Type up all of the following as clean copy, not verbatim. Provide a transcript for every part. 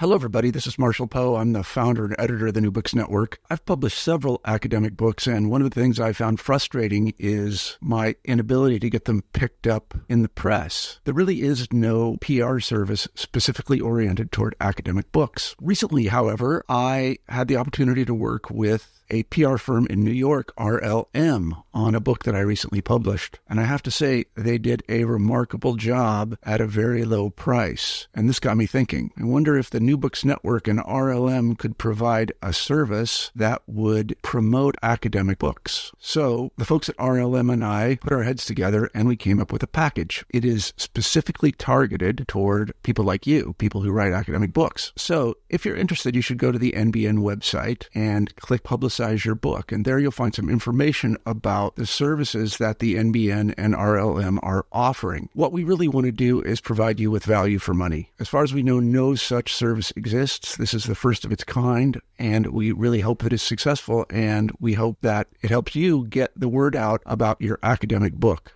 Hello, everybody. This is Marshall Poe. I'm the founder and editor of the New Books Network. I've published several academic books, and one of the things I found frustrating is my inability to get them picked up in the press. There really is no PR service specifically oriented toward academic books. Recently, however, I had the opportunity to work with a PR firm in New York, RLM, on a book that I recently published. And I have to say, they did a remarkable job at a very low price. And this got me thinking. I wonder if the New Books Network and RLM could provide a service that would promote academic books. So the folks at RLM and I put our heads together and we came up with a package. It is specifically targeted toward people like you, people who write academic books. So if you're interested, you should go to the NBN website and click Publicize Your Book. And there you'll find some information about the services that the NBN and RLM are offering. What we really want to do is provide you with value for money. As far as we know, no such service exists. This is the first of its kind, and we really hope that it's successful, and we hope that it helps you get the word out about your academic book.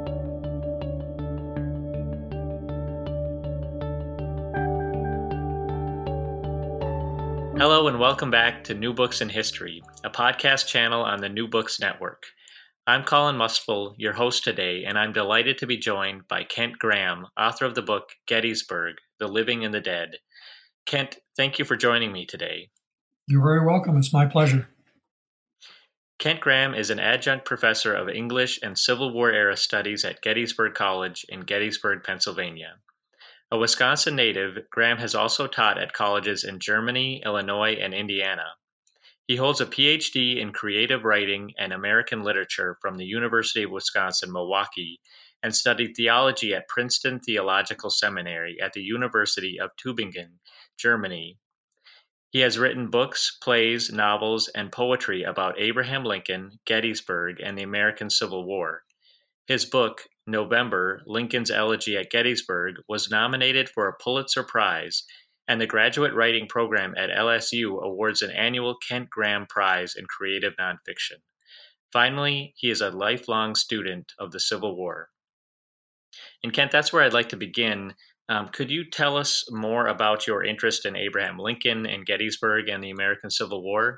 Hello and welcome back to New Books in History, a podcast channel on the New Books Network. I'm Colin Mustful, your host today, and I'm delighted to be joined by Kent Graham, author of the book Gettysburg, The Living and the Dead. Kent, thank you for joining me today. You're very welcome. It's my pleasure. Kent Graham is an adjunct professor of English and Civil War-era studies at Gettysburg College in Gettysburg, Pennsylvania. A Wisconsin native, Graham has also taught at colleges in Germany, Illinois, and Indiana. He holds a PhD in creative writing and American literature from the University of Wisconsin-Milwaukee and studied theology at Princeton Theological Seminary at the University of Tübingen, Germany. He has written books, plays, novels, and poetry about Abraham Lincoln, Gettysburg, and the American Civil War. His book, November, Lincoln's Elegy at Gettysburg, was nominated for a Pulitzer Prize, and the graduate writing program at LSU awards an annual Kent Graham Prize in Creative Nonfiction. Finally, he is a lifelong student of the Civil War. And Kent, that's where I'd like to begin. Could you tell us more about your interest in Abraham Lincoln and Gettysburg and the American Civil War?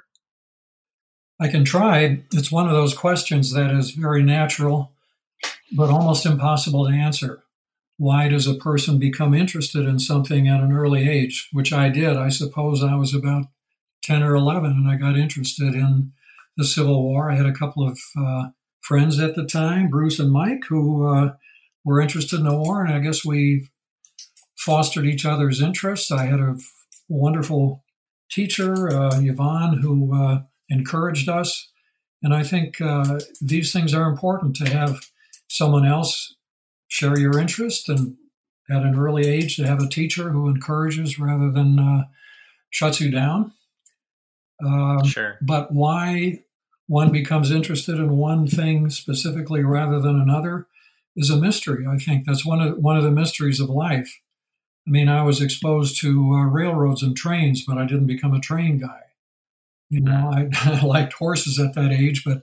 I can try. It's one of those questions that is very natural, but almost impossible to answer. Why does a person become interested in something at an early age? Which I did. I suppose I was about 10 or 11 and I got interested in the Civil War. I had a couple of friends at the time, Bruce and Mike, who were interested in the war, and I guess we fostered each other's interests. I had a wonderful teacher, Yvonne, who encouraged us. And I think these things are important, to have someone else share your interest, and at an early age to have a teacher who encourages rather than shuts you down. Sure. But why one becomes interested in one thing specifically rather than another is a mystery. I think that's one of the mysteries of life. I mean, I was exposed to railroads and trains, but I didn't become a train guy. You know, I liked horses at that age, but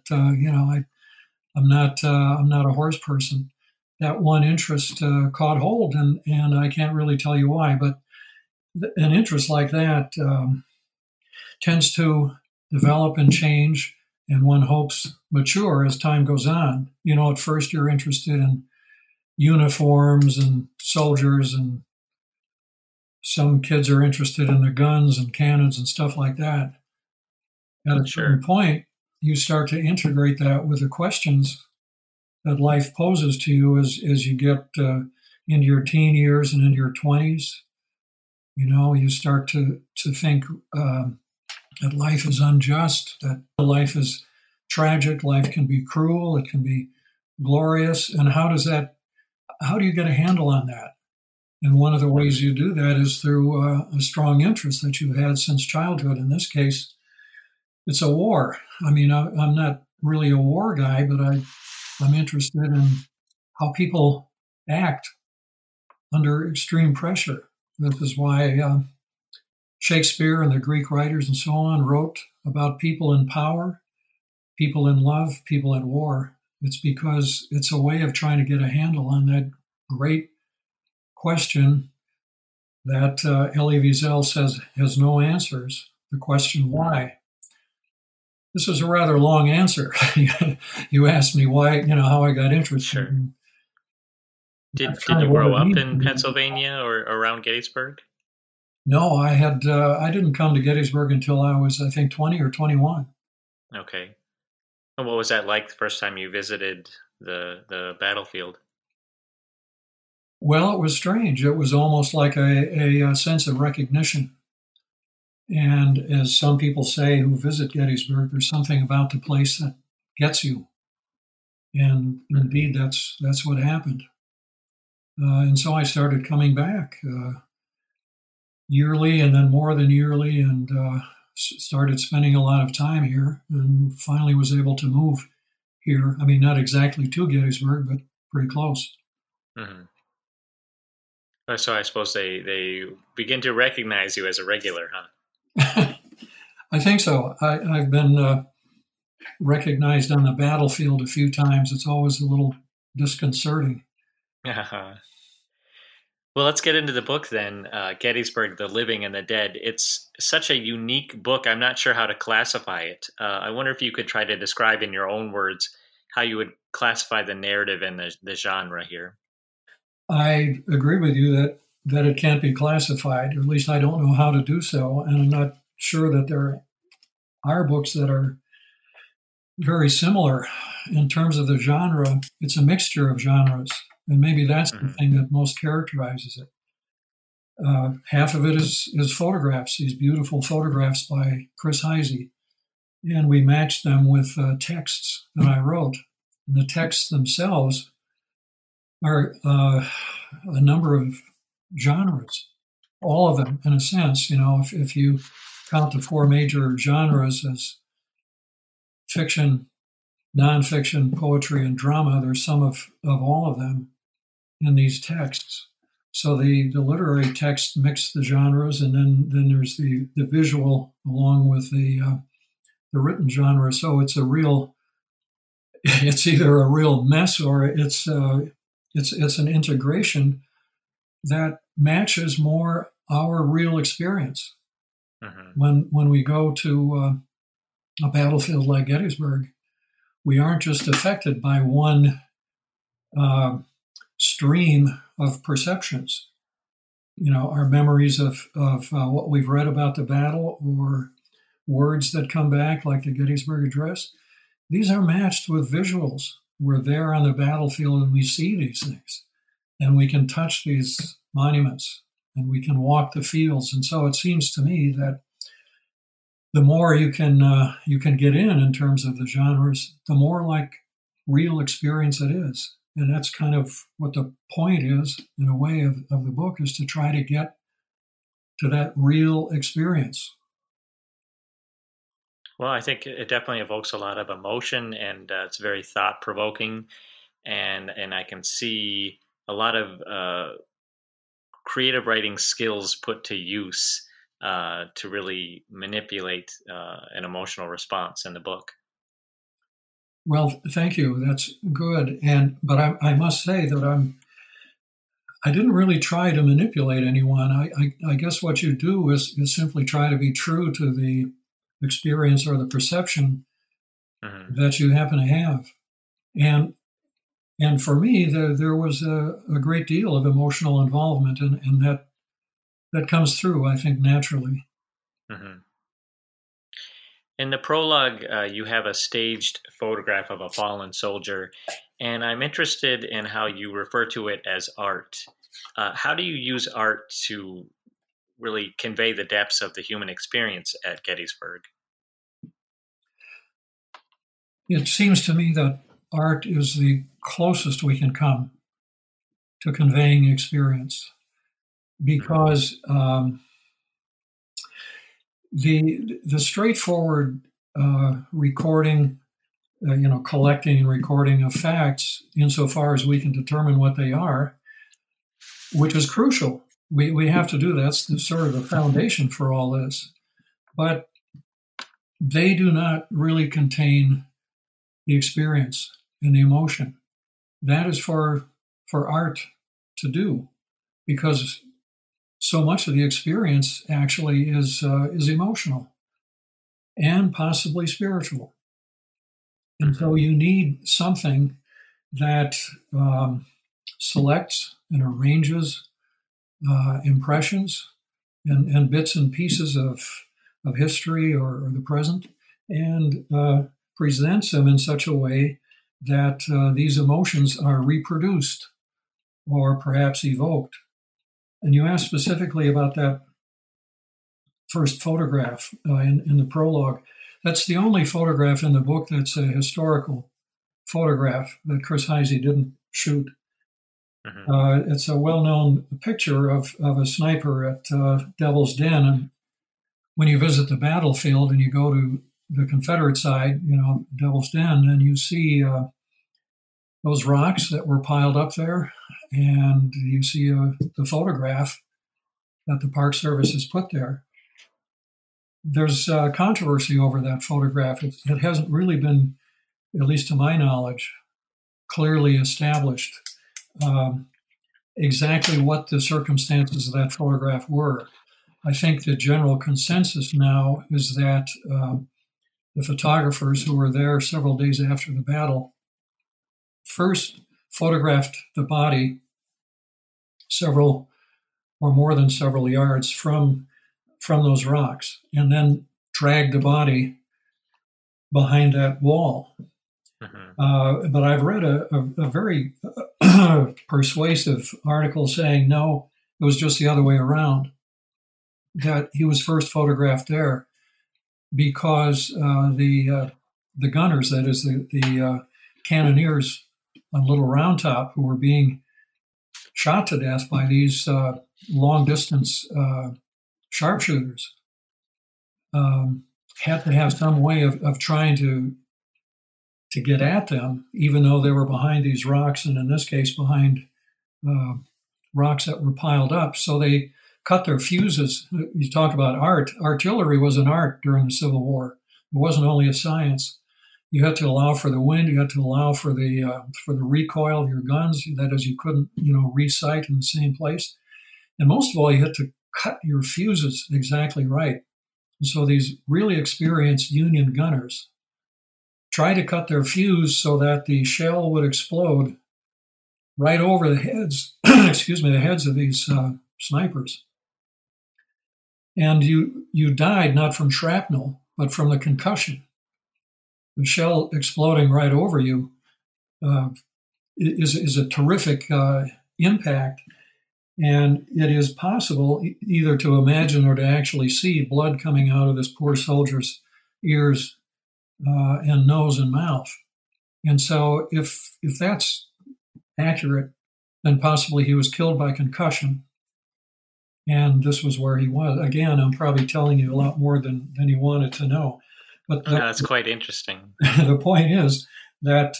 I'm not a horse person. That one interest caught hold, and I can't really tell you why, but an interest like that tends to develop and change, and one hopes mature as time goes on. You know, at first you're interested in uniforms and soldiers, and some kids are interested in the guns and cannons and stuff like that. At a certain point, you start to integrate that with the questions that life poses to you as you get into your teen years and into your 20s. You know, you start to think that life is unjust, that life is tragic, life can be cruel, it can be glorious. And how do you get a handle on that? And one of the ways you do that is through a strong interest that you've had since childhood. In this case, it's a war. I mean, I'm not really a war guy, but I'm interested in how people act under extreme pressure. This is why Shakespeare and the Greek writers and so on wrote about people in power, people in love, people at war. It's because it's a way of trying to get a handle on that great question that Elie Wiesel says has no answers. The question why. This is a rather long answer. You asked me why, how I got interested. Sure. In Did you grow up in Pennsylvania or around Gettysburg? No, I didn't come to Gettysburg until I was, I think, 20 or 21. Okay. And what was that like the first time you visited the battlefield? Well, it was strange. It was almost like a sense of recognition. And as some people say who visit Gettysburg, there's something about the place that gets you. And indeed, that's what happened. And so I started coming back yearly and then more than yearly, and started spending a lot of time here, and finally was able to move here. I mean, not exactly to Gettysburg, but pretty close. Mm-hmm. So I suppose they begin to recognize you as a regular, huh? I think so. I've been recognized on the battlefield a few times. It's always a little disconcerting. Uh-huh. Well, let's get into the book then, Gettysburg, The Living and the Dead. It's such a unique book. I'm not sure how to classify it. I wonder if you could try to describe in your own words how you would classify the narrative and the genre here. I agree with you that it can't be classified, or at least I don't know how to do so, and I'm not sure that there are books that are very similar in terms of the genre. It's a mixture of genres, and maybe that's the thing that most characterizes it. Half of it is photographs, these beautiful photographs by Chris Heisey, and we matched them with texts that I wrote. And the texts themselves are a number of genres, all of them, in a sense. If you count the four major genres as fiction, nonfiction, poetry, and drama, there's some of all of them in these texts. So the literary text mix the genres, and then there's the visual along with the written genre. So it's either a real mess or it's an integration that matches more our real experience. Mm-hmm. When we go to a battlefield like Gettysburg, we aren't just affected by one stream of perceptions. Our memories of what we've read about the battle, or words that come back like the Gettysburg Address, these are matched with visuals. We're there on the battlefield and we see these things, and we can touch these monuments, and we can walk the fields. And so it seems to me that the more you can get in terms of the genres, the more like real experience it is. And that's kind of what the point is, in a way, of the book, is to try to get to that real experience. Well, I think it definitely evokes a lot of emotion, and it's very thought-provoking, and I can see a lot of creative writing skills put to use to really manipulate an emotional response in the book. Well, thank you. That's good. But I must say that I didn't really try to manipulate anyone. I guess what you do is simply try to be true to the experience or the perception mm-hmm. that you happen to have. And for me, there was a great deal of emotional involvement, and that comes through, I think, naturally. Mm-hmm. In the prologue, you have a staged photograph of a fallen soldier, and I'm interested in how you refer to it as art. How do you use art to really convey the depths of the human experience at Gettysburg? It seems to me that art is the closest we can come to conveying experience, because the straightforward recording, collecting and recording of facts, insofar as we can determine what they are, which is crucial. We have to do that. That's sort of the foundation for all this. But they do not really contain the experience and the emotion. That is for art to do, because so much of the experience actually is emotional and possibly spiritual. And so you need something that selects and arranges impressions and bits and pieces of history or the present, and presents them in such a way that these emotions are reproduced or perhaps evoked. And you asked specifically about that first photograph in the prologue. That's the only photograph in the book that's a historical photograph that Chris Heise didn't shoot. It's a well-known picture of a sniper at Devil's Den. And when you visit the battlefield and you go to the Confederate side, Devil's Den, and you see those rocks that were piled up there, and you see the photograph that the Park Service has put there. There's controversy over that photograph. It hasn't really been, at least to my knowledge, clearly established exactly what the circumstances of that photograph were. I think the general consensus now is that the photographers who were there several days after the battle first photographed the body several or more than several yards from those rocks, and then dragged the body behind that wall. But I've read a very persuasive article saying, no, it was just the other way around, that he was first photographed there because the gunners, that is the cannoneers on Little Round Top, who were being shot to death by these long-distance sharpshooters, had to have some way of trying to get at them, even though they were behind these rocks, and in this case, behind rocks that were piled up. So they cut their fuses. You talk about art. Artillery was an art during the Civil War. It wasn't only a science. You had to allow for the wind. You had to allow for the recoil of your guns. That is, you couldn't, re-sight in the same place. And most of all, you had to cut your fuses exactly right. And so these really experienced Union gunners try to cut their fuse so that the shell would explode right over the heads, the heads of these snipers. And you died not from shrapnel, but from the concussion. The shell exploding right over you is a terrific impact. And it is possible either to imagine or to actually see blood coming out of this poor soldier's ears and nose and mouth. And so if that's accurate, then possibly he was killed by concussion. And this was where he was. Again, I'm probably telling you a lot more than you wanted to know. But that's quite interesting. The point is that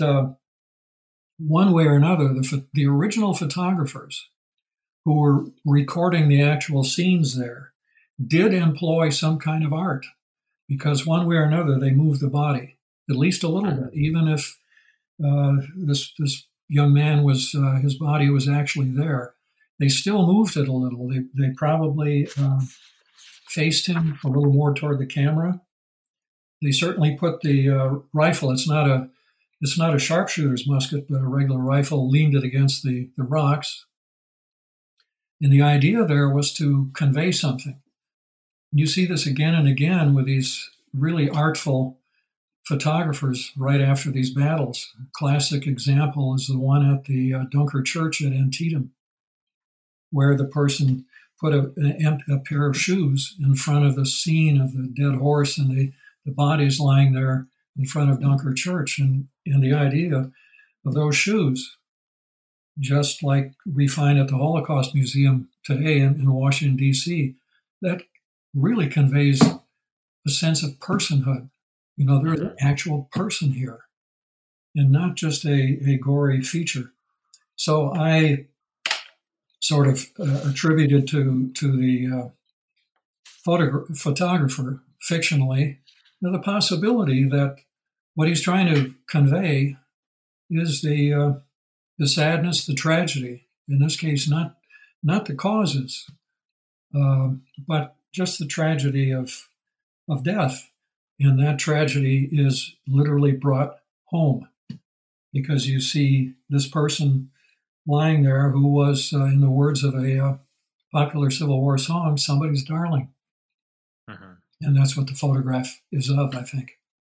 one way or another, the original photographers who were recording the actual scenes there did employ some kind of art, because one way or another they moved the body at least a little bit, even if this young man was his body was actually there. They still moved it a little. They probably faced him a little more toward the camera. They certainly put the rifle. It's not a sharpshooter's musket, but a regular rifle. Leaned it against the rocks. And the idea there was to convey something. You see this again and again with these really artful photographers right after these battles. A classic example is the one at the Dunker Church at Antietam, where the person put a pair of shoes in front of the scene of the dead horse, and the body's lying there in front of Dunker Church. And the idea of those shoes, just like we find at the Holocaust Museum today in Washington, D.C., that really conveys a sense of personhood. There's an actual person here and not just a gory feature. So I sort of attributed to the photographer fictionally the possibility that what he's trying to convey is the sadness, the tragedy. In this case, not the causes, but just the tragedy of death. And that tragedy is literally brought home because you see this person lying there who was, in the words of a popular Civil War song, somebody's darling. Mm-hmm. And that's what the photograph is of, I think.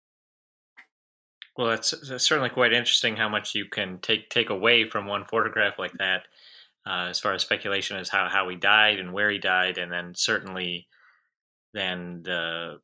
Well, it's certainly quite interesting how much you can take away from one photograph like that, as far as speculation as how he died and where he died, and then certainly then the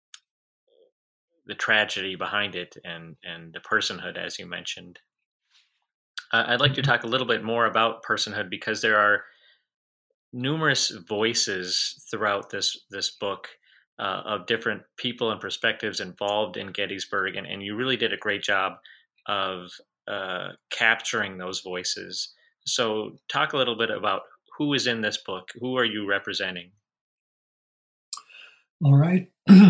tragedy behind it and the personhood, as you mentioned. I'd like to talk a little bit more about personhood because there are numerous voices throughout this book of different people and perspectives involved in Gettysburg, and you really did a great job of capturing those voices. So talk a little bit about who is in this book. Who are you representing? All right.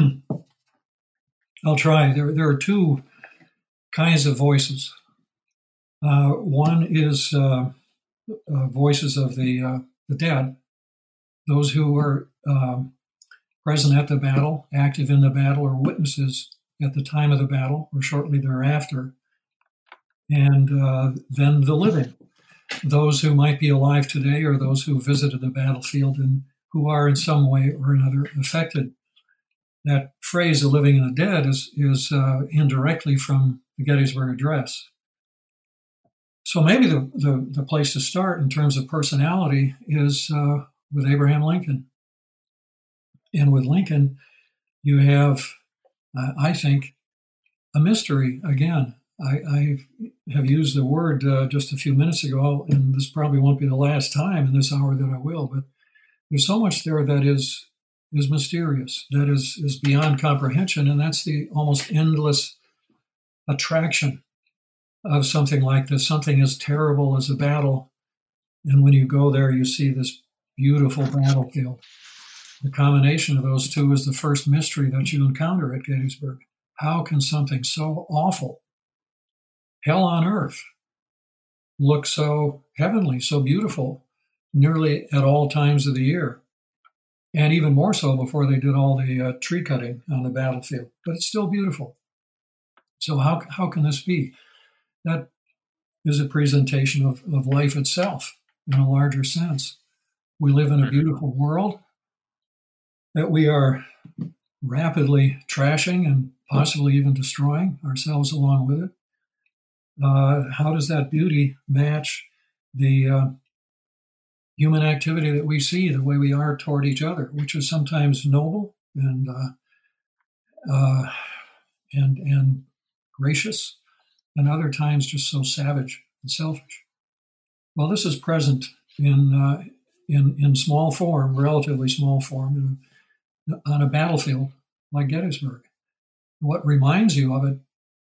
I'll try. There are two kinds of voices. One is voices of the dead, those who were present at the battle, active in the battle, or witnesses at the time of the battle or shortly thereafter. And then the living, those who might be alive today or those who visited the battlefield and who are in some way or another affected. That phrase, the living and the dead, is indirectly from the Gettysburg Address. So maybe the place to start in terms of personality is with Abraham Lincoln. And with Lincoln, you have, I think, a mystery again. I have used the word just a few minutes ago, and this probably won't be the last time in this hour that I will, but there's so much there that is mysterious, that is beyond comprehension, and that's the almost endless attraction of something like this, something as terrible as a battle. And when you go there, you see this beautiful battlefield. The combination of those two is the first mystery that you encounter at Gettysburg. How can something so awful, hell on earth, look so heavenly, so beautiful, nearly at all times of the year? And even more so before they did all the tree cutting on the battlefield. But it's still beautiful. So how can this be? That is a presentation of life itself in a larger sense. We live in a beautiful world that we are rapidly trashing and possibly even destroying ourselves along with it. How does that beauty match the human activity that we see, the way we are toward each other, which is sometimes noble and gracious, and other times just so savage and selfish? Well, this is present in small form, relatively small form, on a battlefield like Gettysburg. What reminds you of it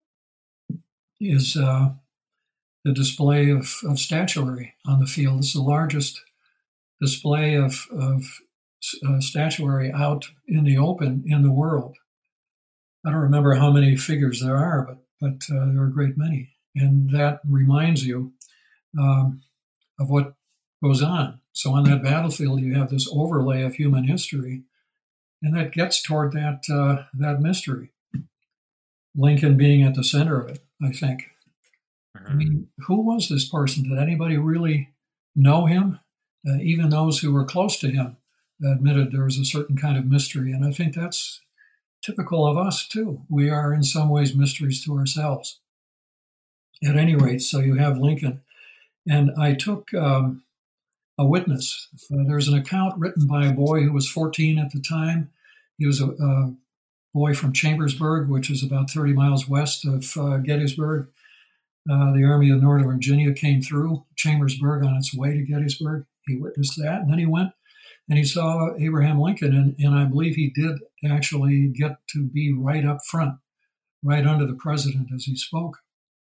is the display of statuary on the field. It's the largest display of statuary out in the open in the world. I don't remember how many figures there are, but there are a great many. And that reminds you of what goes on. So on that battlefield, you have this overlay of human history, and that gets toward that mystery. Lincoln being at the center of it, I think. I mean, who was this person? Did anybody really know him? Even those who were close to him admitted there was a certain kind of mystery. And I think that's typical of us, too. We are in some ways mysteries to ourselves. At any rate, so you have Lincoln. And I took a witness. There's an account written by a boy who was 14 at the time. He was a boy from Chambersburg, which is about 30 miles west of Gettysburg. The Army of Northern Virginia came through Chambersburg on its way to Gettysburg. He witnessed that, and then he went and he saw Abraham Lincoln, and I believe he did actually get to be right up front, right under the president as he spoke.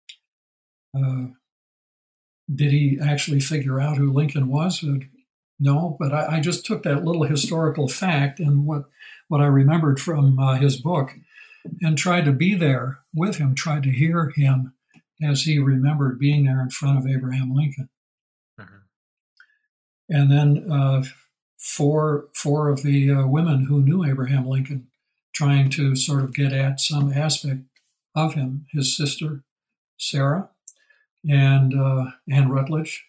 Did he actually figure out who Lincoln was? No, but I just took that little historical fact and what I remembered from his book and tried to be there with him, tried to hear him as he remembered being there in front of Abraham Lincoln. Mm-hmm. And then four of the women who knew Abraham Lincoln, trying to sort of get at some aspect of him. His sister, Sarah, and Anne Rutledge,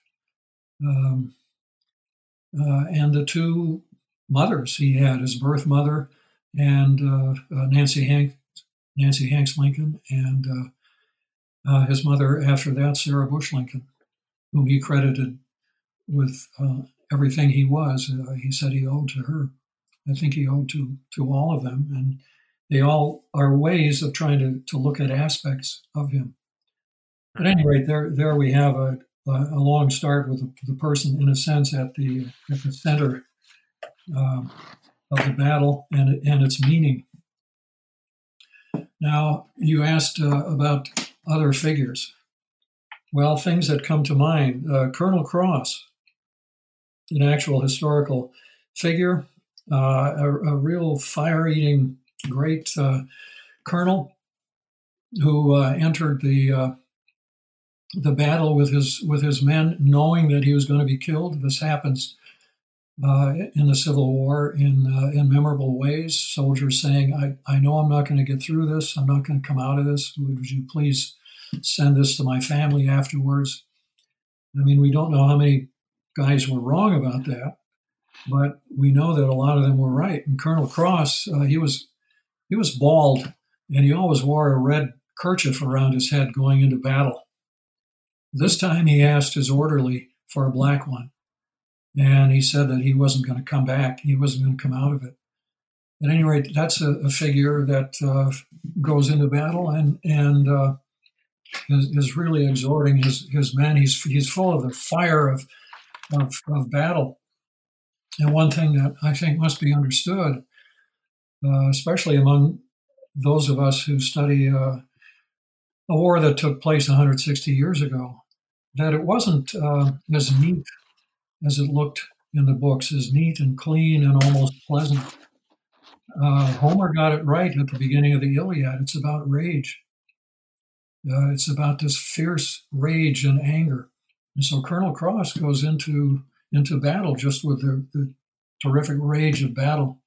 and the two mothers he had, his birth mother and Nancy Hanks Lincoln, and his mother after that, Sarah Bush Lincoln, whom he credited with everything he was. He said he owed to her. I think he owed to all of them, and they all are ways of trying to look at aspects of him. At any rate, there we have a long start with the person, in a sense, at the center of the battle and its meaning. Now, you asked about other figures. Well, things that come to mind: Colonel Cross, an actual historical figure, a real fire-eating, great colonel who entered the battle with his men, knowing that he was going to be killed. This happens in the Civil War in memorable ways. Soldiers saying, "I know I'm not going to get through this. I'm not going to come out of this. Would you please send this to my family afterwards?" I mean, we don't know how many guys were wrong about that, but we know that a lot of them were right. And Colonel Cross, he was bald, and he always wore a red kerchief around his head going into battle. This time he asked his orderly for a black one, and he said that he wasn't going to come back. He wasn't going to come out of it. At any rate, that's a figure that goes into battle and is really exhorting his men. He's full of the fire of battle. And one thing that I think must be understood, especially among those of us who study a war that took place 160 years ago, that it wasn't as neat as it looked in the books, as neat and clean and almost pleasant. Homer got it right at the beginning of the Iliad. It's about rage. It's about this fierce rage and anger. And so Colonel Cross goes into battle just with the terrific rage of battle.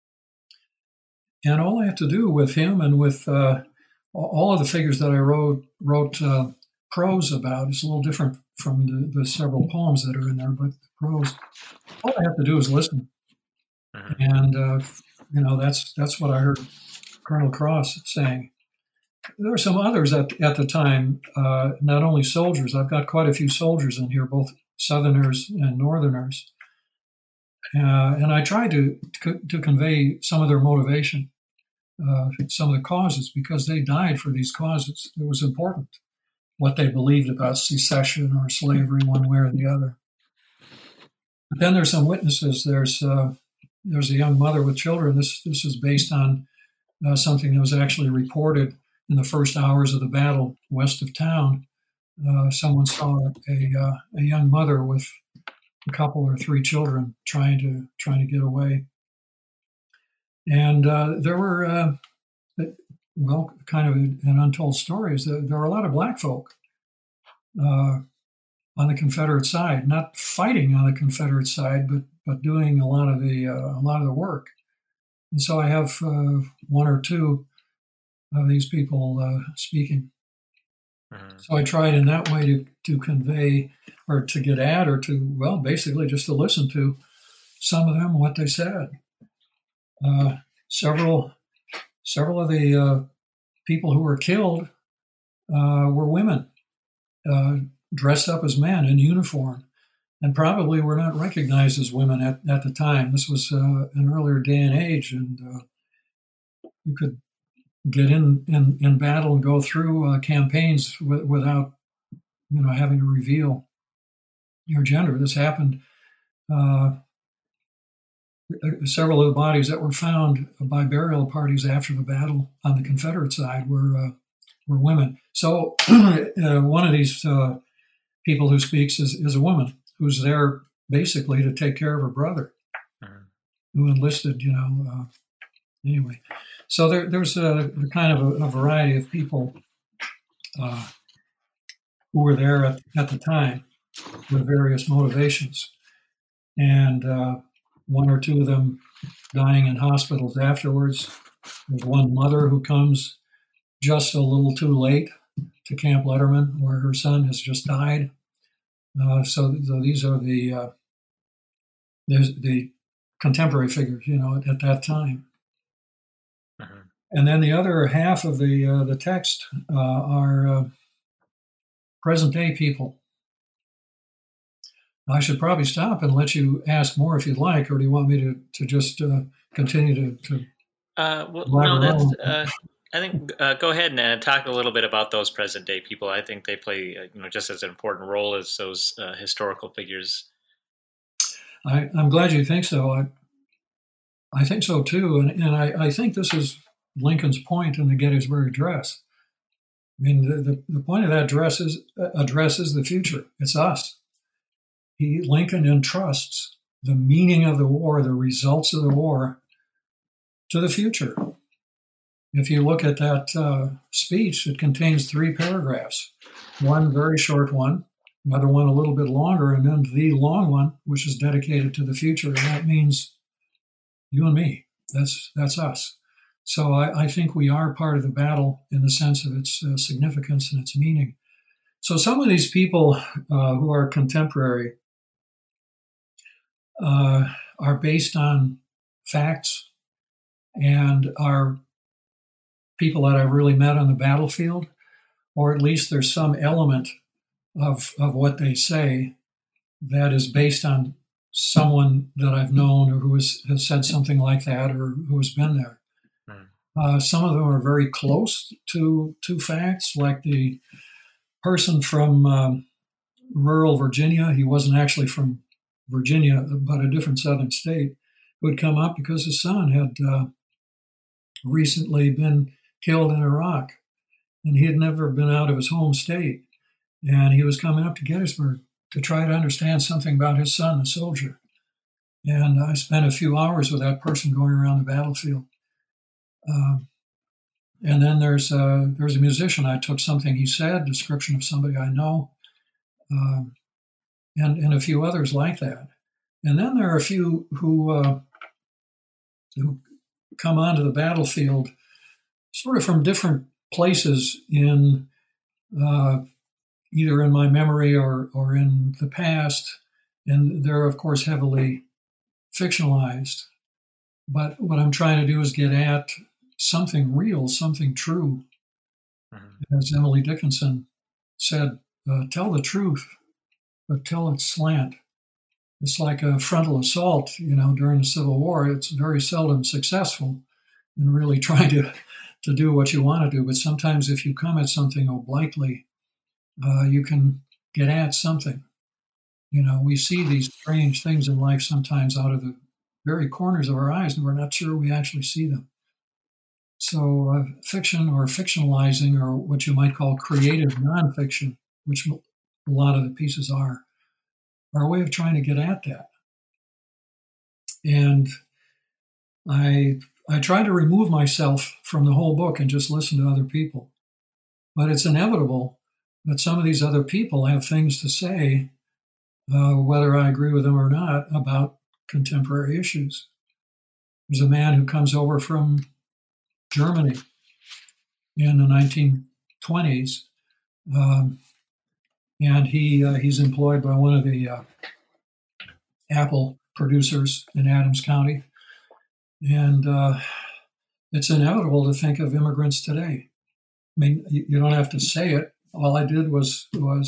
And all I have to do with him and with all of the figures that I wrote prose about is a little different from the several poems that are in there, but the prose, all I have to do is listen. And, that's what I heard Colonel Cross saying. There were some others at the time, not only soldiers. I've got quite a few soldiers in here, both Southerners and Northerners. And I tried to convey some of their motivation, some of the causes, because they died for these causes. It was important what they believed about secession or slavery, one way or the other. But then there's some witnesses. There's a young mother with children. This is based on something that was actually reported in the first hours of the battle west of town. Someone saw a young mother with a couple or three children trying to get away. And there were, kind of an untold story is that there were a lot of black folk on the Confederate side, not fighting on the Confederate side, but doing a lot of the work. And so I have one or two of these people speaking. Mm-hmm. So I tried in that way to convey or to get at or to, basically just to listen to some of them, what they said. Several of the people who were killed were women, dressed up as men in uniform, and probably were not recognized as women at the time. This was an earlier day and age, and you could get in battle and go through campaigns without, having to reveal your gender. This happened. Several of the bodies that were found by burial parties after the battle on the Confederate side were women. So one of these people who speaks is a woman who's there basically to take care of her brother, who enlisted. Anyway, so there's a kind of a variety of people who were there at the time with various motivations, and one or two of them dying in hospitals afterwards. There's one mother who comes just a little too late to Camp Letterman, where her son has just died. So these are the contemporary figures, at that time. Mm-hmm. And then the other half of the text are present day people. I should probably stop and let you ask more if you'd like, or do you want me to just continue to no, that's. I think go ahead and talk a little bit about those present day people. I think they play, just as an important role as those historical figures. I'm glad you think so. I think so too, and I think this is Lincoln's point in the Gettysburg Address. I mean, the point of that addresses the future. It's us. Lincoln entrusts the meaning of the war, the results of the war, to the future. If you look at that speech, it contains 3 paragraphs. One very short one, another one a little bit longer, and then the long one, which is dedicated to the future. And that means you and me. That's us. So I think we are part of the battle in the sense of its significance and its meaning. So some of these people who are contemporary are based on facts and are people that I've really met on the battlefield, or at least there's some element of what they say that is based on someone that I've known or who has said something like that or who has been there. Some of them are very close to facts, like the person from rural Virginia. He wasn't actually from Virginia, but a different southern state, who had come up because his son had recently been killed in Iraq, and he had never been out of his home state. And he was coming up to Gettysburg to try to understand something about his son, a soldier. And I spent a few hours with that person going around the battlefield. And then there's a musician. I took something he said, description of somebody I know, and a few others like that. And then there are a few who come onto the battlefield sort of from different places in either in my memory or in the past. And they're, of course, heavily fictionalized. But what I'm trying to do is get at something real, something true. Mm-hmm. As Emily Dickinson said, tell the truth, but tell it slant. It's like a frontal assault, during the Civil War. It's very seldom successful in really trying to do what you want to do. But sometimes if you come at something obliquely, you can get at something. We see these strange things in life sometimes out of the very corners of our eyes, and we're not sure we actually see them. So fiction or fictionalizing, or what you might call creative nonfiction, which a lot of the pieces are a way of trying to get at that. And I try to remove myself from the whole book and just listen to other people. But it's inevitable that some of these other people have things to say, whether I agree with them or not, about contemporary issues. There's a man who comes over from Germany in the 1920s, and he's employed by one of the apple producers in Adams County. And it's inevitable to think of immigrants today. I mean, you don't have to say it. All I did was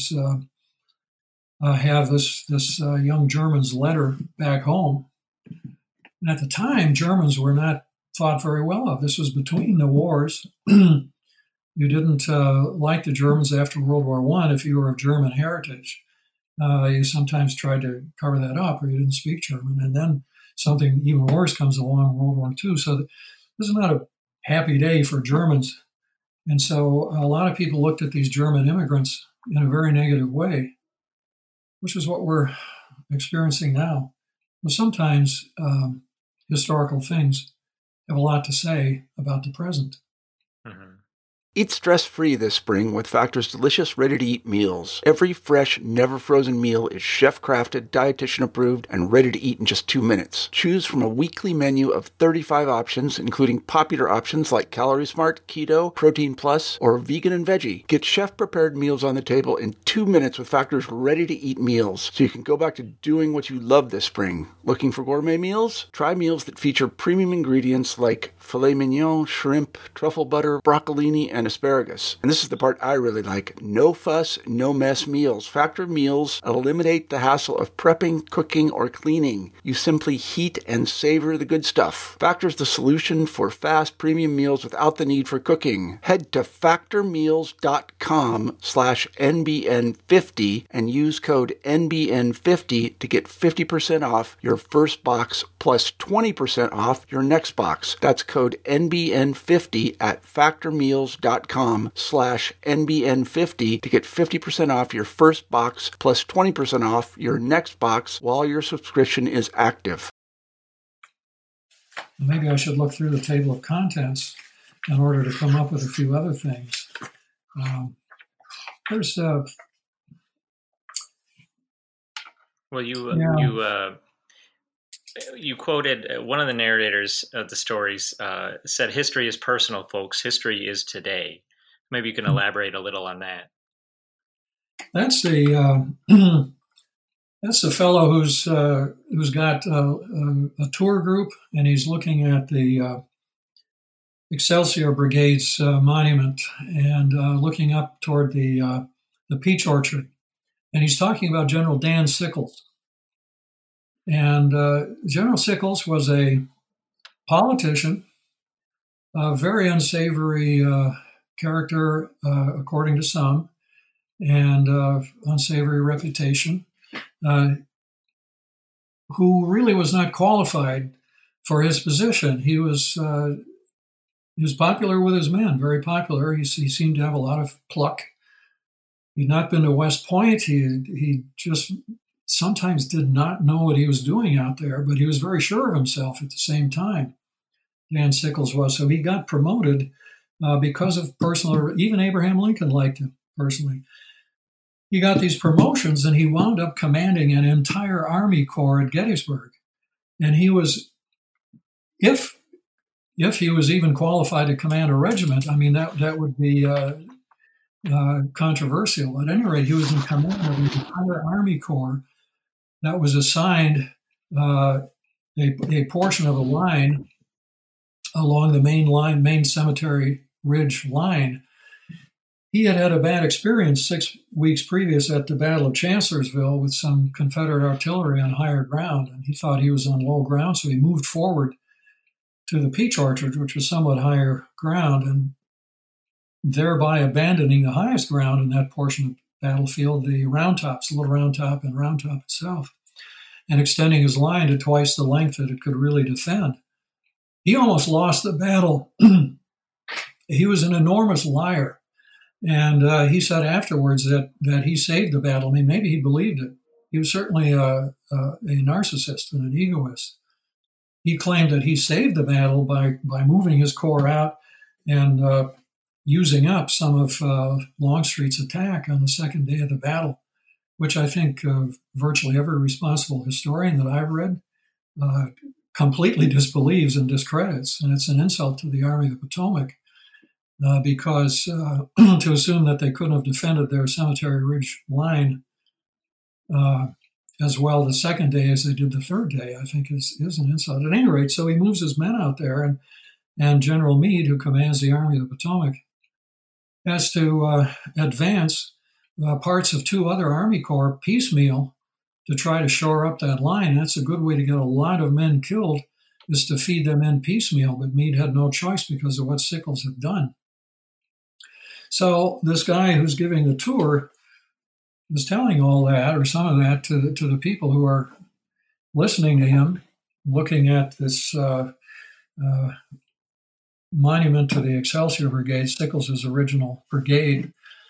have this young German's letter back home. And at the time, Germans were not thought very well of. This was between the wars. You didn't like the Germans after World War I if you were of German heritage. You sometimes tried to cover that up, or you didn't speak German. And then something even worse comes along, World War II. So this is not a happy day for Germans. And so a lot of people looked at these German immigrants in a very negative way, which is what we're experiencing now. But sometimes historical things have a lot to say about the present. Mm-hmm. Eat stress-free this spring with Factor's delicious ready-to-eat meals. Every fresh, never-frozen meal is chef-crafted, dietitian-approved, and ready to eat in just 2 minutes. Choose from a weekly menu of 35 options, including popular options like Calorie Smart, Keto, Protein Plus, or Vegan and Veggie. Get chef-prepared meals on the table in 2 minutes with Factor's ready-to-eat meals, so you can go back to doing what you love this spring. Looking for gourmet meals? Try meals that feature premium ingredients like filet mignon, shrimp, truffle butter, broccolini, and asparagus. And this is the part I really like. No fuss, no mess meals. Factor meals eliminate the hassle of prepping, cooking, or cleaning. You simply heat and savor the good stuff. Factor's the solution for fast premium meals without the need for cooking. Head to factormeals.com/NBN50 and use code NBN50 to get 50% off your first box plus 20% off your next box. That's code NBN50 at factormeals.com/NBN50 to get 50% off your first box plus 20% off your next box while your subscription is active. Maybe I should look through the table of contents in order to come up with a few other things. There's you quoted one of the narrators of the stories said, "History is personal, folks. History is today." Maybe you can elaborate a little on that. That's the that's the fellow who's got a tour group, and he's looking at the Excelsior Brigade's monument and looking up toward the peach orchard, and he's talking about General Dan Sickles. And General Sickles was a politician, a very unsavory character, according to some, and unsavory reputation, who really was not qualified for his position. He was popular with his men, very popular. He seemed to have a lot of pluck. He'd not been to West Point. He just sometimes did not know what he was doing out there, but he was very sure of himself at the same time. Dan Sickles was. So he got promoted because of personal, even Abraham Lincoln liked him personally. He got these promotions and he wound up commanding an entire Army Corps at Gettysburg. And he was, if he was even qualified to command a regiment, I mean, that would be controversial. At any rate, he was in command of the entire Army Corps that was assigned a portion of a line along the main Cemetery Ridge line. He had a bad experience 6 weeks previous at the Battle of Chancellorsville with some Confederate artillery on higher ground, and he thought he was on low ground, so he moved forward to the peach orchard, which was somewhat higher ground, and thereby abandoning the highest ground in that portion of the battlefield, the Round Tops, Little Round Top and Round Top itself, and extending his line to twice the length that it could really defend. He almost lost the battle. He was an enormous liar. And he said afterwards that he saved the battle. I mean, maybe he believed it. He was certainly a narcissist and an egoist. He claimed that he saved the battle by moving his corps out and using up some of Longstreet's attack on the second day of the battle, which I think virtually every responsible historian that I've read completely disbelieves and discredits. And it's an insult to the Army of the Potomac because to assume that they couldn't have defended their Cemetery Ridge line as well the second day as they did the third day, I think is an insult. At any rate, so he moves his men out there, and General Meade, who commands the Army of the Potomac, has to advance parts of two other Army Corps piecemeal to try to shore up that line. That's a good way to get a lot of men killed, is to feed them in piecemeal, but Meade had no choice because of what Sickles had done. So this guy who's giving the tour is telling all that, or some of that, to the people who are listening to him, looking at this monument to the Excelsior Brigade, Sickles' original brigade.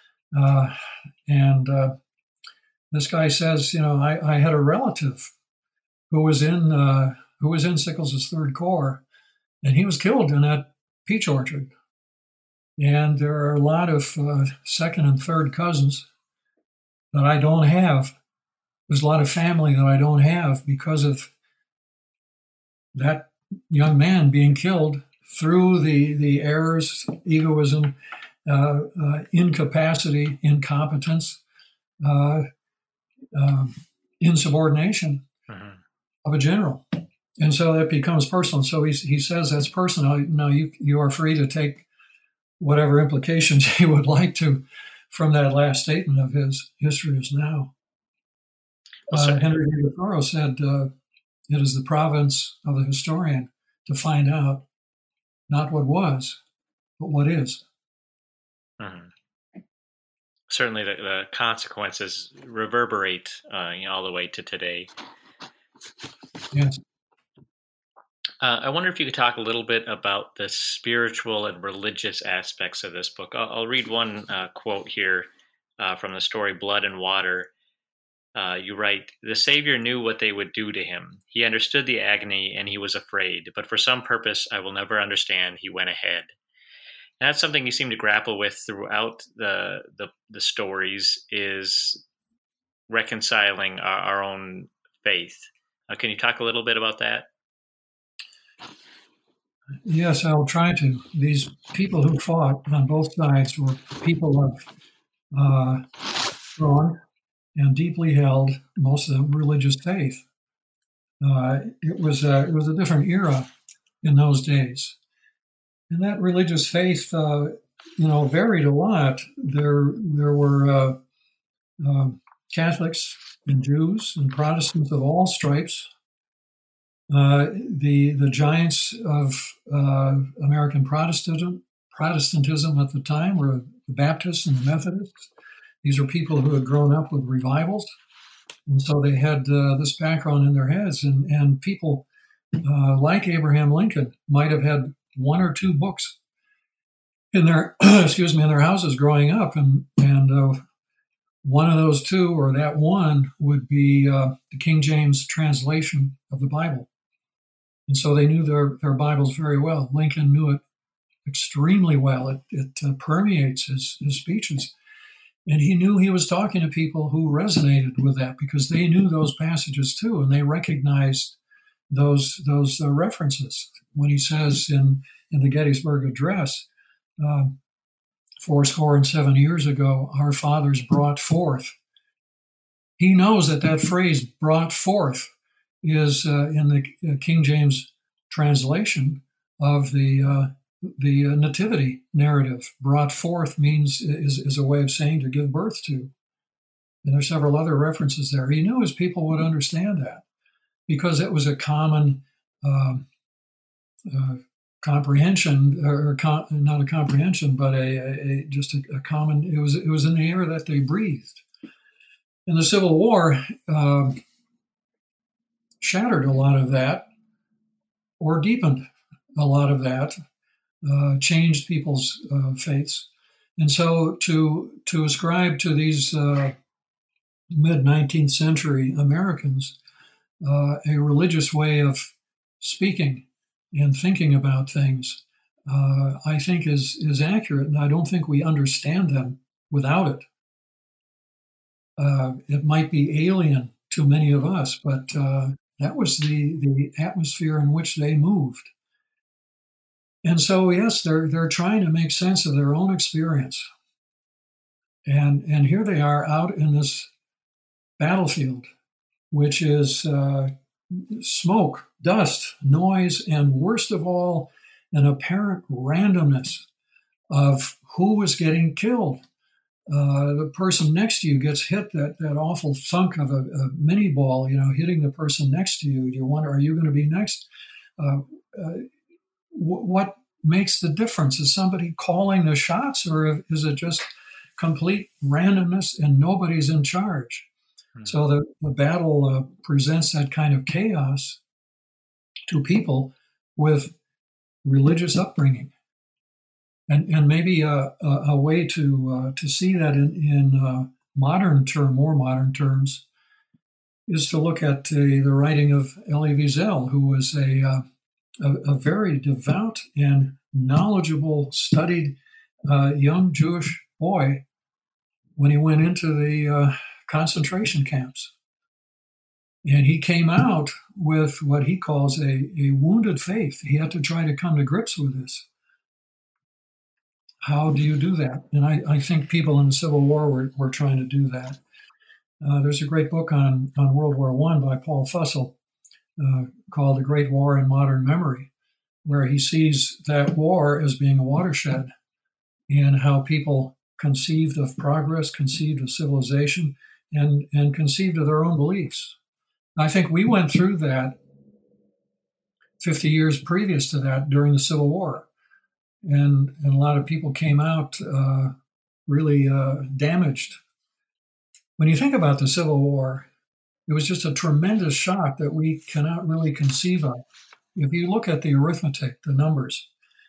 And this guy says, I had a relative who was in Sickles' Third Corps, and he was killed in that peach orchard. And there are a lot of second and third cousins that I don't have. There's a lot of family that I don't have because of that young man being killed through the errors, egoism, incapacity, incompetence, insubordination of a general. And so that becomes personal. So he says that's personal. Now you are free to take whatever implications you would like to from that last statement of his. History is now. Henry David Thoreau said, it is the province of the historian to find out not what was, but what is. Mm-hmm. Certainly the consequences reverberate all the way to today. Yes. I wonder if you could talk a little bit about the spiritual and religious aspects of this book. I'll read one quote here from the story Blood and Water. You write, "The Savior knew what they would do to him. He understood the agony and he was afraid, but for some purpose I will never understand, he went ahead." And that's something you seem to grapple with throughout the stories, is reconciling our own faith. Can you talk a little bit about that? Yes, I'll try to. These people who fought on both sides were people of strong and deeply held, most of them, religious faith. It was a different era in those days, and that religious faith, varied a lot. There were Catholics and Jews and Protestants of all stripes. The giants of American Protestantism at the time were the Baptists and the Methodists. These are people who had grown up with revivals, and so they had this background in their heads. And people like Abraham Lincoln might have had one or two books in their in their houses growing up, and one of those two, or that one, would be the King James translation of the Bible. And so they knew their Bibles very well. Lincoln knew it extremely well. It permeates his speeches. And he knew he was talking to people who resonated with that because they knew those passages too, and they recognized those references. When he says in the Gettysburg Address, 77 years ago, our fathers brought forth. He knows that phrase "brought forth" is in the King James translation of the nativity narrative. Brought forth is a way of saying to give birth to. And there's several other references there. He knew his people would understand that because it was a common comprehension, or not a comprehension, but a common. It was in the air that they breathed. And the Civil War shattered a lot of that, or deepened a lot of that, changed people's faiths. And so to ascribe to these mid-19th century Americans a religious way of speaking and thinking about things, I think is accurate, and I don't think we understand them without it. It might be alien to many of us, but that was the atmosphere in which they moved. And so, yes, they're trying to make sense of their own experience. And here they are out in this battlefield, which is smoke, dust, noise, and worst of all, an apparent randomness of who was getting killed. The person next to you gets hit, that awful thunk of a mini ball, hitting the person next to you. You wonder, are you going to be next? What makes the difference? Is somebody calling the shots, or is it just complete randomness and nobody's in charge? Mm-hmm. So the battle presents that kind of chaos to people with religious upbringing. And maybe a way to see that in more modern terms is to look at the writing of Elie Wiesel, who was a very devout and knowledgeable, studied young Jewish boy when he went into the concentration camps. And he came out with what he calls a wounded faith. He had to try to come to grips with this. How do you do that? And I think people in the Civil War were trying to do that. There's a great book on World War I by Paul Fussell called The Great War in Modern Memory, where he sees that war as being a watershed in how people conceived of progress, conceived of civilization, and conceived of their own beliefs. I think we went through that 50 years previous to that during the Civil War. And a lot of people came out really damaged. When you think about the Civil War, it was just a tremendous shock that we cannot really conceive of. If you look at the arithmetic, the numbers,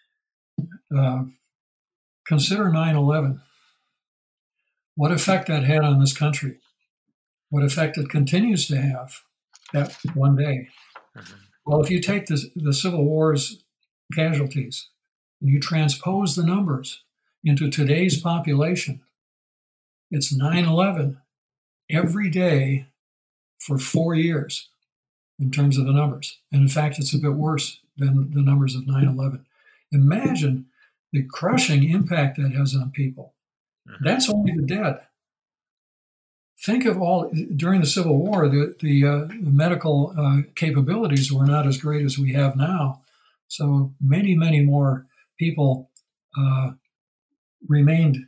consider 9/11. What effect that had on this country? What effect it continues to have that one day? Well, if you take the Civil War's casualties and you transpose the numbers into today's population, it's 9/11 every day for 4 years in terms of the numbers. And in fact, it's a bit worse than the numbers of 9/11. Imagine the crushing impact that has on people. That's only the dead. Think of all, during the Civil War, the medical capabilities were not as great as we have now. So many, many more people remained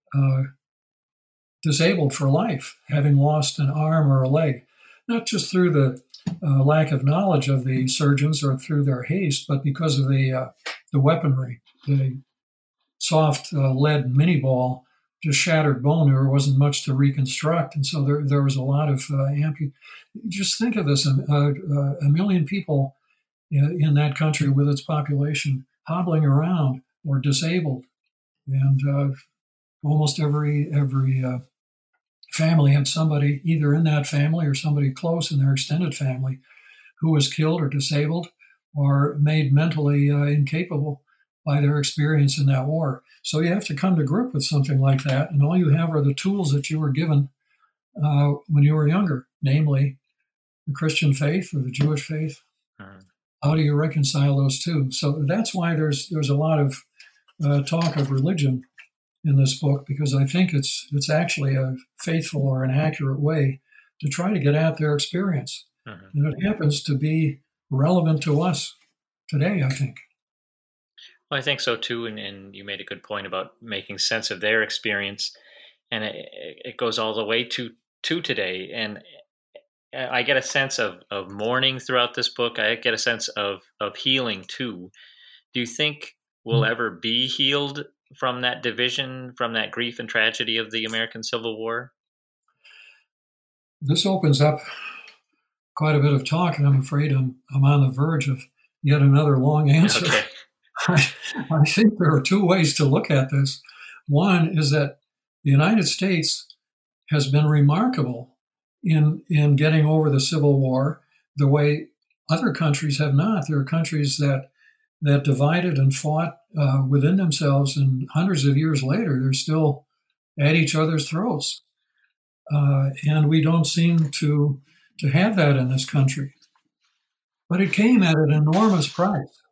disabled for life, having lost an arm or a leg, not just through the lack of knowledge of the surgeons or through their haste, but because of the weaponry. The soft lead mini ball just shattered bone. There wasn't much to reconstruct, and so there was a lot of Just think of this: a million people in that country with its population hobbling around or disabled, and almost every family had somebody either in that family or somebody close in their extended family who was killed or disabled or made mentally incapable by their experience in that war. So you have to come to grip with something like that, and all you have are the tools that you were given when you were younger, namely the Christian faith or the Jewish faith. How do you reconcile those two? So that's why there's a lot of talk of religion in this book, because I think it's actually a faithful or an accurate way to try to get at their experience. And it happens to be relevant to us today, I think. Well, I think so too, and you made a good point about making sense of their experience, and it goes all the way to today. And I get a sense of mourning throughout this book. I get a sense of healing too. Do you think we'll ever be healed from that division, from that grief and tragedy of the American Civil War? This opens up quite a bit of talk, and I'm afraid I'm on the verge of yet another long answer. Okay. I think there are two ways to look at this. One is that the United States has been remarkable in getting over the Civil War the way other countries have not. There are countries that divided and fought within themselves, and hundreds of years later, they're still at each other's throats. And we don't seem to have that in this country. But it came at an enormous price.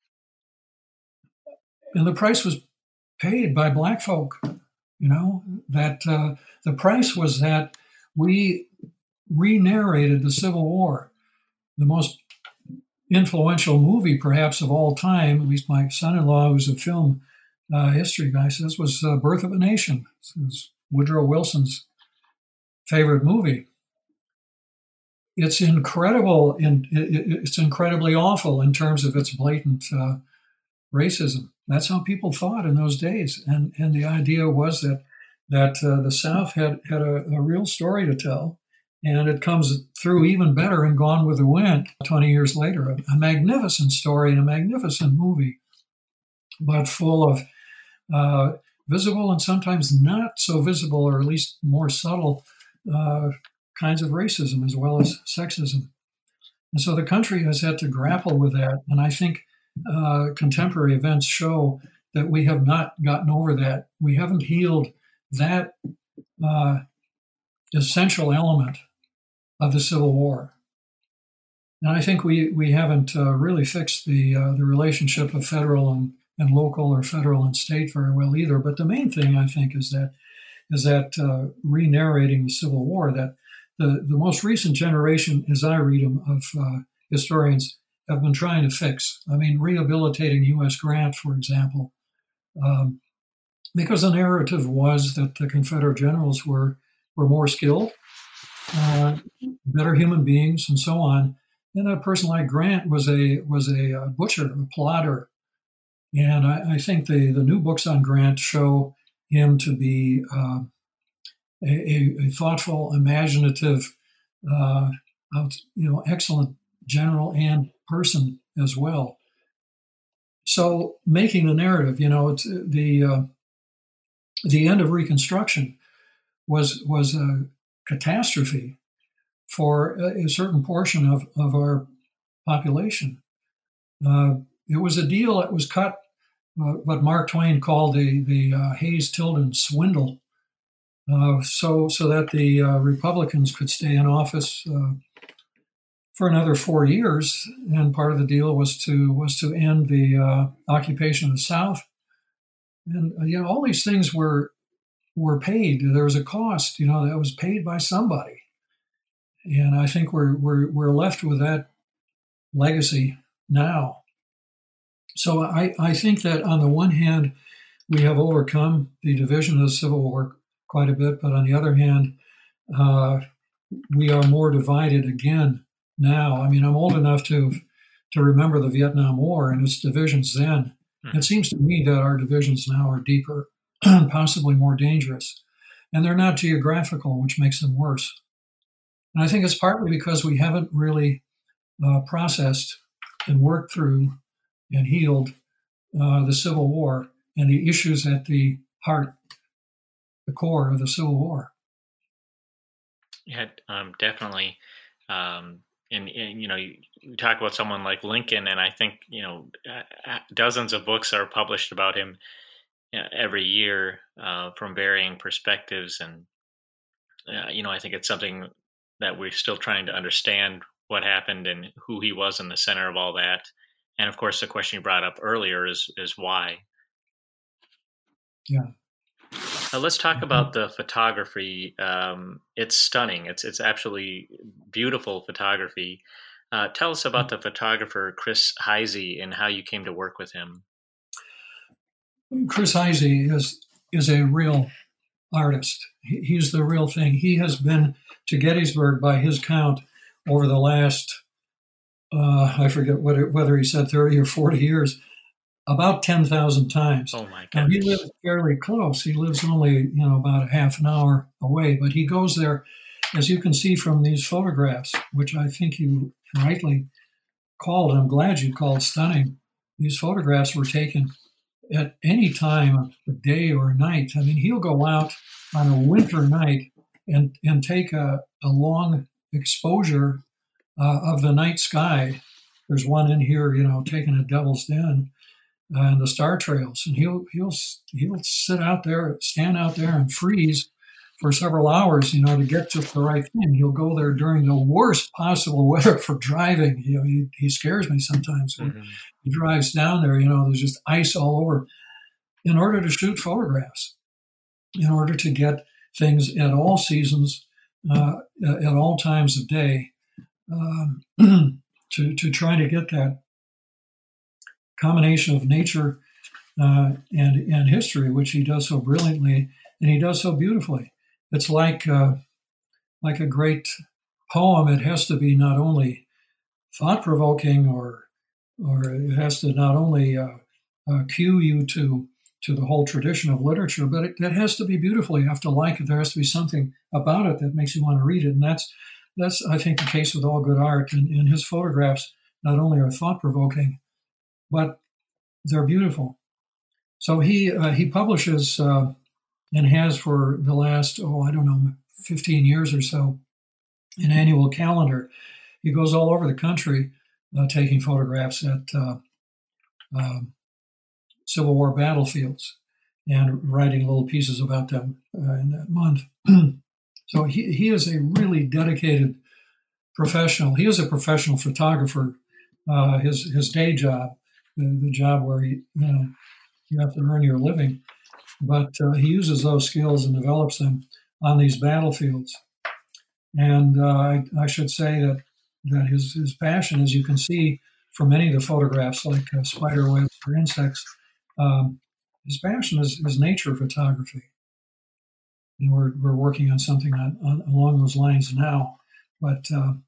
And the price was paid by Black folk, that the price was that we re-narrated the Civil War, the most influential movie perhaps of all time, at least my son-in-law, who's a film history guy, says was Birth of a Nation. It was Woodrow Wilson's favorite movie. It's incredible, it's incredibly awful in terms of its blatant racism. That's how people thought in those days, and the idea was that the South had a real story to tell, and it comes through even better in Gone with the Wind 20 years later. A magnificent story and a magnificent movie, but full of visible and sometimes not so visible, or at least more subtle kinds of racism as well as sexism. And so the country has had to grapple with that, and I think contemporary events show that we have not gotten over that. We haven't healed that essential element of the Civil War. And I think we haven't really fixed the relationship of federal and local, or federal and state, very well either. But the main thing, I think, is that re-narrating the Civil War, that the most recent generation, as I read them, of historians have been trying to fix. I mean, rehabilitating U.S. Grant, for example, because the narrative was that the Confederate generals were more skilled, better human beings, and so on. And a person like Grant was a butcher, a plotter. And I think the new books on Grant show him to be a thoughtful, imaginative, excellent general and person as well. So making the narrative, it's the end of Reconstruction was a catastrophe for a certain portion of our population. It was a deal that was cut, what Mark Twain called the Hayes-Tilden swindle, so that the Republicans could stay in office for another 4 years. And part of the deal was to end the occupation of the South. And all these things were paid. There was a cost, that was paid by somebody. And I think we're left with that legacy now. So I think that on the one hand, we have overcome the division of the Civil War quite a bit, but on the other hand, we are more divided again now. I mean, I'm old enough to remember the Vietnam War and its divisions then. It seems to me that our divisions now are deeper, possibly more dangerous, and they're not geographical, which makes them worse. And I think it's partly because we haven't really processed and worked through and healed the Civil War and the issues at the heart, the core of the Civil War. Yeah, definitely. And you talk about someone like Lincoln, and I think, dozens of books are published about him every year from varying perspectives. And, I think it's something that we're still trying to understand what happened and who he was in the center of all that. And of course, the question you brought up earlier is why. Yeah. Let's talk about the photography. It's stunning. It's absolutely beautiful photography. Tell us about the photographer Chris Heisey and how you came to work with him. Chris Heisey is a real artist. He's the real thing. He has been to Gettysburg, by his count, over the last, I forget whether he said 30 or 40 years, about 10,000 times. Oh my gosh. And he lives fairly close. He lives only, about a half an hour away, but he goes there, as you can see from these photographs, which I think you rightly called, I'm glad you called stunning. These photographs were taken at any time of the day or night. I mean, he'll go out on a winter night and take a long exposure of the night sky. There's one in here, taken at Devil's Den and the star trails, and he'll stand out there and freeze for several hours, to get just the right thing. He'll go there during the worst possible weather for driving. He scares me sometimes when he drives down there. There's just ice all over, in order to shoot photographs, in order to get things at all seasons, at all times of day, to try to get that combination of nature and history, which he does so brilliantly and he does so beautifully. It's like a great poem. It has to be not only thought-provoking, or it has to not only cue you to the whole tradition of literature, but it has to be beautiful. You have to like it. There has to be something about it that makes you want to read it. And that's I think, the case with all good art. And his photographs not only are thought-provoking, but they're beautiful. So he publishes and has for the last, 15 years or so, an annual calendar. He goes all over the country taking photographs at Civil War battlefields and writing little pieces about them in that month. So he is a really dedicated professional. He is a professional photographer. His day job, the job where you have to earn your living, but he uses those skills and develops them on these battlefields. And I should say that his passion, as you can see from many of the photographs, like spider webs or insects, his passion is nature photography. And we're working on something along those lines now. But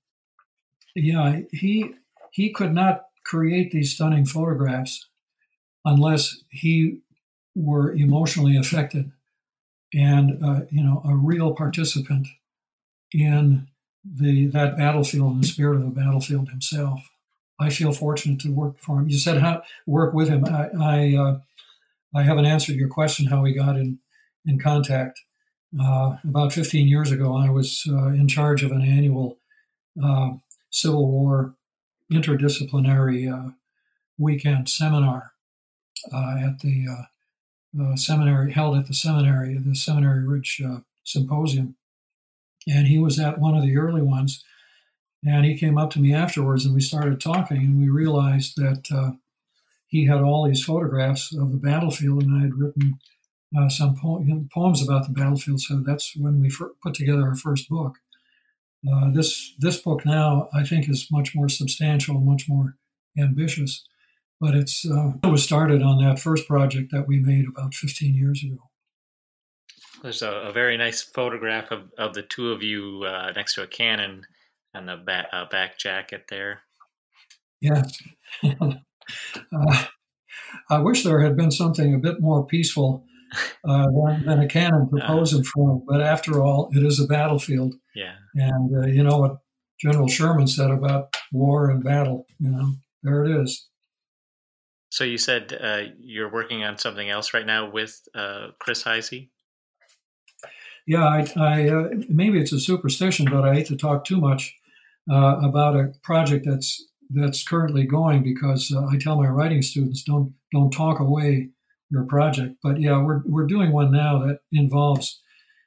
he could not create these stunning photographs unless he were emotionally affected and a real participant in that battlefield and the spirit of the battlefield himself. I feel fortunate to work for him. You said how work with him. I haven't answered your question how we got in contact. About 15 years ago, I was in charge of an annual Civil War interdisciplinary weekend seminar at the seminary, held at the Seminary Ridge Symposium. And he was at one of the early ones. And he came up to me afterwards and we started talking, and we realized that he had all these photographs of the battlefield, and I had written some poems about the battlefield. So that's when we put together our first book. This book now, I think, is much more substantial, much more ambitious. But it was started on that first project that we made about 15 years ago. There's a very nice photograph of the two of you next to a cannon and the back jacket there. Yeah. I wish there had been something a bit more peaceful than a cannon to pose in front of. But after all, it is a battlefield. Yeah. And you know what General Sherman said about war and battle, there it is. So you said you're working on something else right now with Chris Heisey? Yeah, I maybe it's a superstition, but I hate to talk too much about a project that's currently going, because I tell my writing students don't talk away your project. But yeah, we're doing one now that involves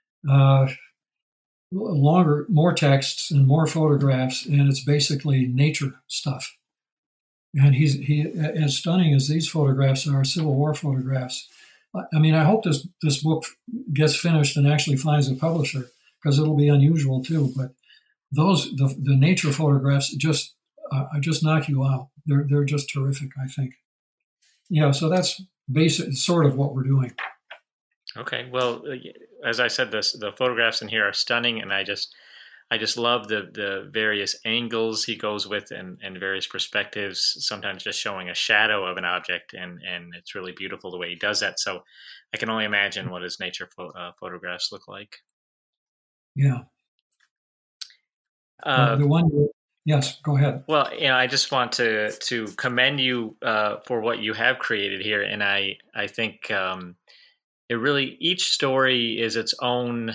more texts and more photographs, and it's basically nature stuff. And he as stunning as these photographs are, Civil War photographs. I mean, I hope this book gets finished and actually finds a publisher, because it'll be unusual too. But the nature photographs just knock you out. They're just terrific, I think. Yeah, so that's sort of what we're doing. Okay, well, as I said, the photographs in here are stunning, and I just love the various angles he goes with and various perspectives, sometimes just showing a shadow of an object, and it's really beautiful the way he does that. So I can only imagine what his nature photographs look like. Yeah. The one, yes, go ahead. Well, I just want to commend you for what you have created here, and I think it really, each story is its own.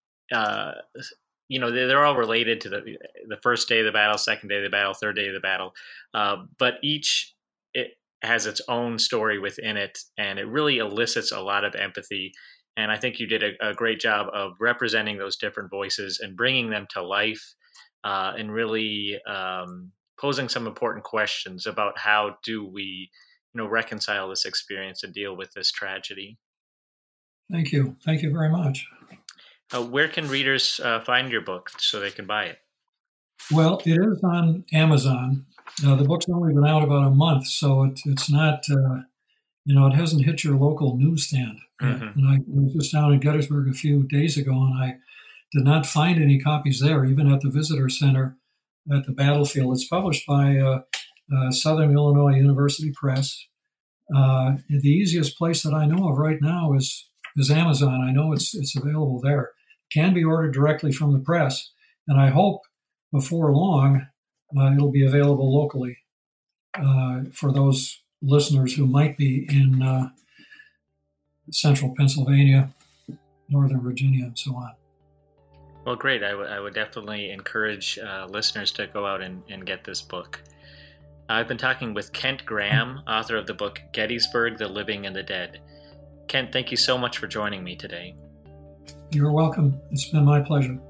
They're all related to the first day of the battle, second day of the battle, third day of the battle, but it has its own story within it, and it really elicits a lot of empathy. And I think you did a great job of representing those different voices and bringing them to life, and really posing some important questions about how do we, reconcile this experience and deal with this tragedy. Thank you. Thank you very much. Where can readers find your book so they can buy it? Well, it is on Amazon. The book's only been out about a month, so it's not, it hasn't hit your local newsstand yet. Mm-hmm. And I was just down in Gettysburg a few days ago, and I did not find any copies there, even at the Visitor Center at the battlefield. It's published by Southern Illinois University Press. The easiest place that I know of right now is Amazon. I know it's available there. Can be ordered directly from the press, and I hope before long it'll be available locally for those listeners who might be in central Pennsylvania, northern Virginia, and so on. Well, great. I would definitely encourage listeners to go out and get this book. I've been talking with Kent Graham, author of the book Gettysburg, the Living and the Dead. Kent, thank you so much for joining me today. You're welcome. It's been my pleasure.